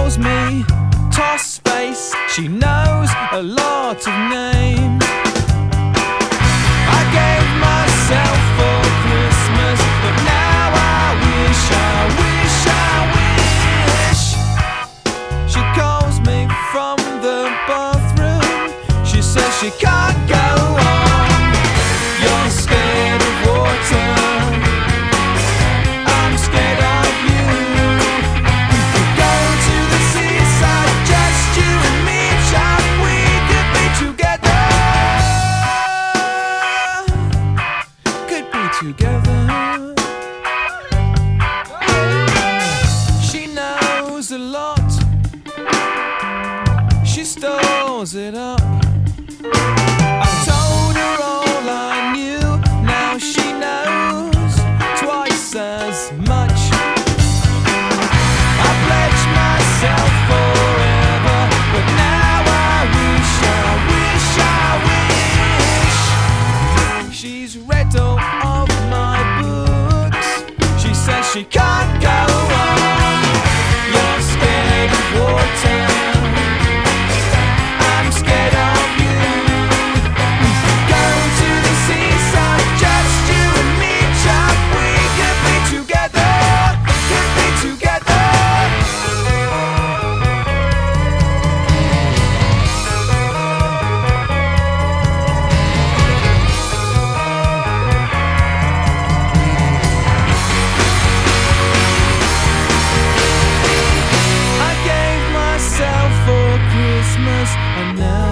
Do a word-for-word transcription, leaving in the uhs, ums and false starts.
calls me Toss Space. She knows a lot of names. I gave myself for Christmas, but now I wish, I wish, I wish. She calls me from the bathroom. She says she can't go on. You're scared of water, I'm scared of you. We could go to the seaside, just you and me, child. We could be together, could be together. She knows a lot, she stores it up. I told her all I knew, now she knows twice as much. I pledged myself forever, but now I wish, I wish, I wish. She's read all of my books. She says she can't go on. You're scared of water, I'm scared of you. We could go to the seaside, just you and me, child. We could be together, could be together. I gave myself for Christmas, and now